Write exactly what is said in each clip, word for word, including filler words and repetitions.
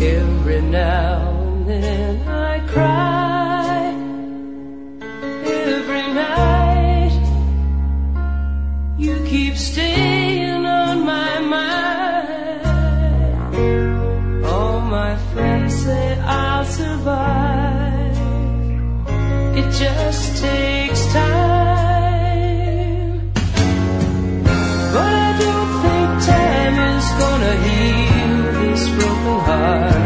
Every now and then I cry. Every night you keep staying on my mind. All my friends say I'll survive. It just takes time. But I don't think time is gonna heal this broken heart.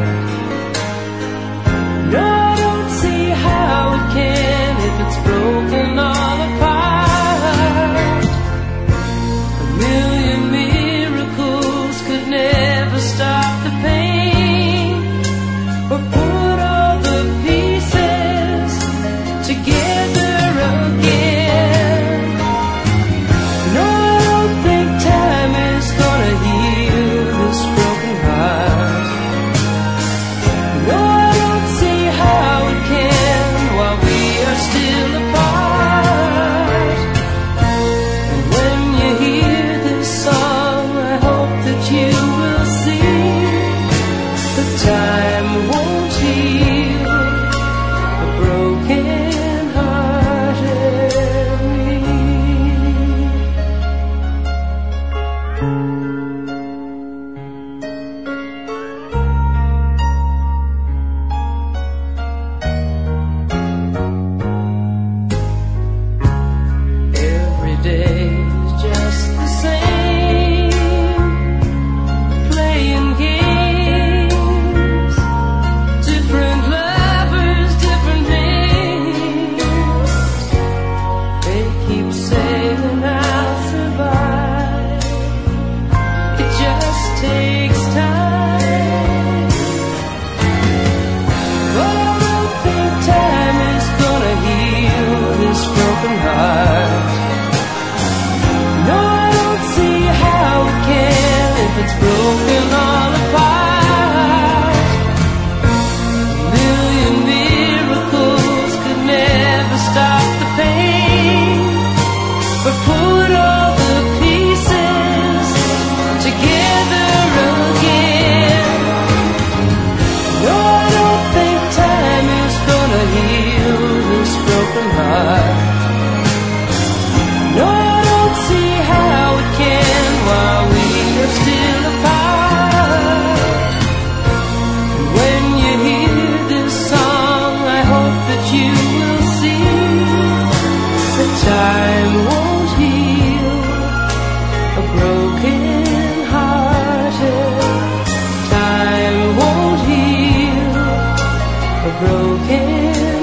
No, I don't see how it can if it's broken all apart. A million miracles could never stop the pain or put all the pieces together again. No, I don't think time is gonna heal this broken heart. No, I don't see how it can while we are still apart. And when you hear this song, I hope that you will see that time won't heal a broken-hearted me. Every day is just the same, playing games, different lovers, different names. They keep saying I'll survive. It just takes time. But I don't think time is gonna heal this broken heart. No, I don't see how it can if it's broken all apart. A million miracles could never stop the pain, but put all the pieces together again. No, I don't think time is gonna heal this broken heart. No, I don't see how it can while we are still apart. And when you hear this song, I hope that you will see that time won't heal a broken hearted. Time won't heal a broken